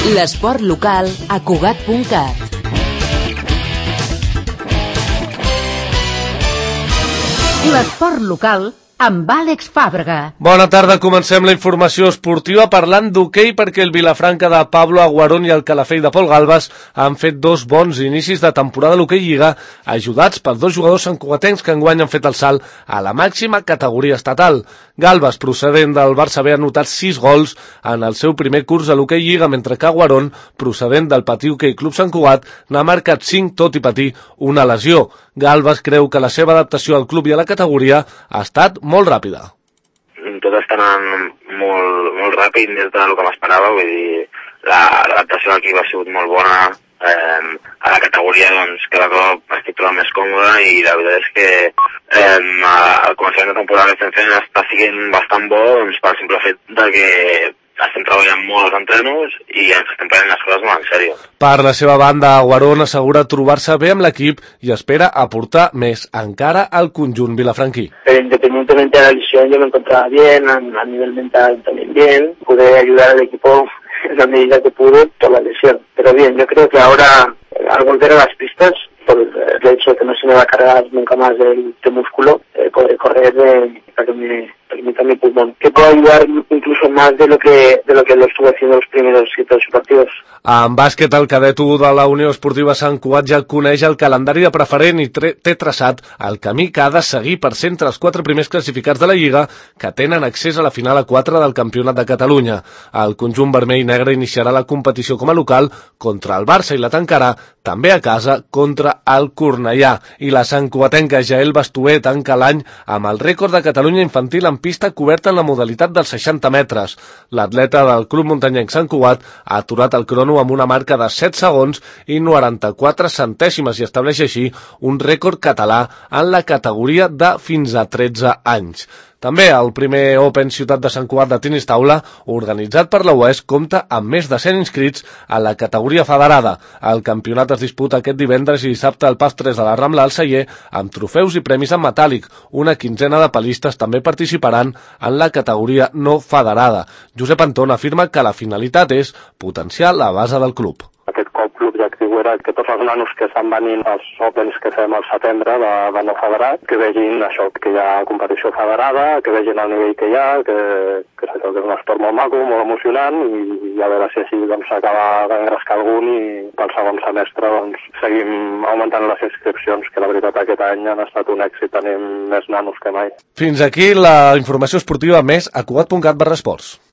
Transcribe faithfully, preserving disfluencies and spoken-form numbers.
L'esport local a Cugat punt cat. L'esport local amb Àlex Fàbrega. Bona tarda, comencem la informació esportiva parlant d'hoquei perquè el Vilafranca de Pablo Aguarón i el Calafell de Pol Galbas han fet dos bons inicis de temporada a l'hoquei Lliga, ajudats pels dos jugadors santcugatencs que enguany han fet el salt a la màxima categoria estatal. Galbas, procedent del Barça B, ha anotat sis gols en el seu primer curs a l'hoquei Lliga, mentre que Aguarón, procedent del Patí Hoquei Club Sant Cugat, n'ha marcat cinc, tot i patir una lesió. Galbas creu que la seva adaptació al club i a la categoria ha estat molt ràpida. Tot està anant molt, molt ràpid, més del que m'esperava, vull dir, l'adaptació aquí ha sigut molt bona, eh, a la categoria doncs cada cop estic trobant més còmode i la veritat és que eh, al començament de temporada que estem fent està sent bastant bo, doncs per simple fet de que estem treballant molt els entrenos i ens estem prenent les coses molt en sèrio. Per la seva banda, Aguarón assegura trobar-se bé amb l'equip i espera aportar més encara al conjunt vilafranquí. Pero independientemente de la lesión, yo me encontraba bien, a, a nivel mental también bien, pude ayudar al equipo en la medida que pude por la lesión. Pero bien, yo creo que ahora, al volver a las pistas, por el hecho de que no se me va a cargar nunca más el, el músculo, eh, podré correr de, para que me permita mi pulmón, que puedo ayudar incluso más de lo que de lo que lo estuve haciendo los primeros siete o ocho partidos. En bàsquet, el cadet u de la Unió Esportiva Sant Cugat ja coneix el calendari de preferent i té traçat el camí que ha de seguir per ser entre els quatre primers classificats de la Lliga que tenen accés a la final a quatre del Campionat de Catalunya. El conjunt vermell i negre iniciarà la competició com a local contra el Barça i la tancarà també a casa contra el Cornellà. I la santcugatenca Jael Bastuer tanca l'any amb el rècord de Catalunya infantil en pista coberta en la modalitat dels seixanta metres. L'atleta del Club Muntanyenc Sant Cugat ha aturat el crono amb una marca de set segons i noranta-quatre centèsimes i estableix així un rècord català en la categoria de fins a tretze anys. També el primer Open Ciutat de Sant Cugat de tenis taula, organitzat per la U E S, compta amb més de cent inscrits a la categoria federada. El campionat es disputa aquest divendres i dissabte al P A F tres de la Rambla al Celler, amb trofeus i premis en metàl·lic. Una quinzena de palistes també participaran en la categoria no federada. Josep Anton afirma que la finalitat és potenciar la base del club. Aquest cop l'objectiu era que tots els nanos que estan venint als Opens que fem al setembre de, de no federat, que vegin això, que hi ha competició federada, que vegin el nivell que hi ha, que, que, que és un esport molt maco, molt emocionant, i, i a veure si així doncs, s'acaba d'engrescar algun i pel segon semestre doncs, seguim augmentant les inscripcions, que la veritat aquest any han estat un èxit, tenim més nanos que mai. Fins aquí la informació esportiva més a Cugat punt cat barra esports.